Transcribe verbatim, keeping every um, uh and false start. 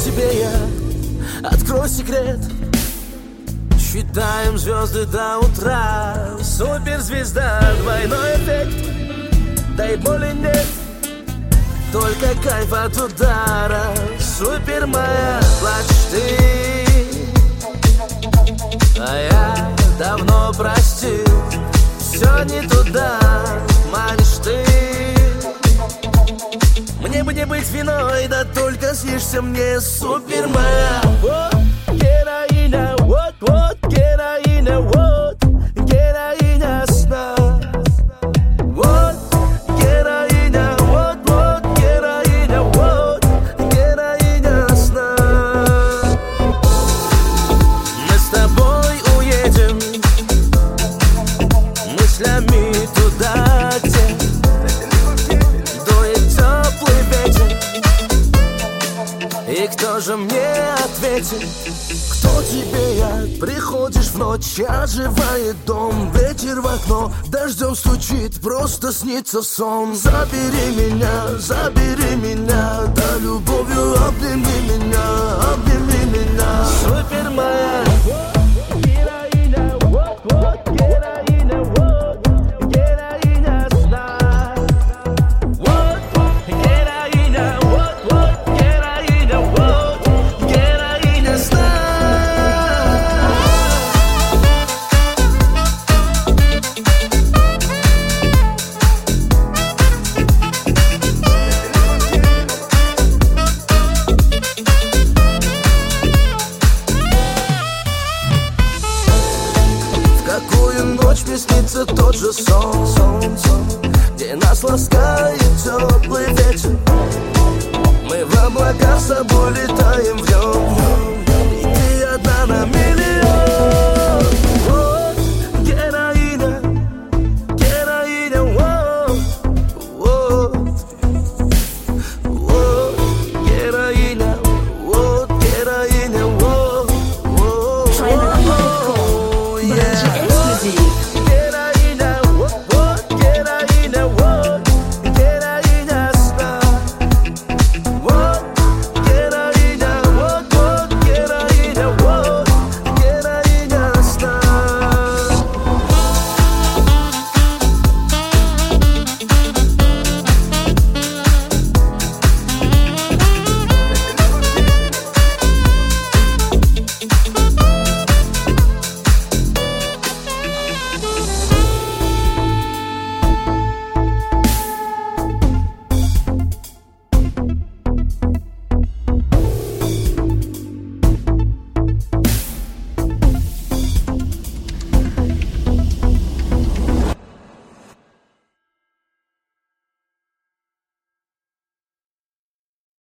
тебе я открою секрет. Считаем звезды до утра. Суперзвезда, двойной эффект. Да и боли нет, только кайф от удара. Супер моя, плачешь ты, а я давно простил. Все не туда, манишь ты. Мне бы не быть виной, да только снишься мне, супер моя. Вот героиня, вот, вот героиня, вот героиня сна. Вот героиня, вот, вот героиня, вот героиня сна. Мы с тобой уедем мыслями туда, где дует теплый ветер. И кто же мне ответит? Кто тебе я? Приходишь в ночь, оживает дом. Ветер в окно, дождем стучит, просто снится сон. Забери меня, забери меня, да любовью обними меня, обними меня. Супер моя героиня, вот, вот героиня, вот героиня сна. Вот героиня, вот, вот героиня, вот героиня сна. Какую ночь мне снится тот же сон, сон, сон, где нас ласкает теплый ветер. Мы в облака с собой летаем в нем.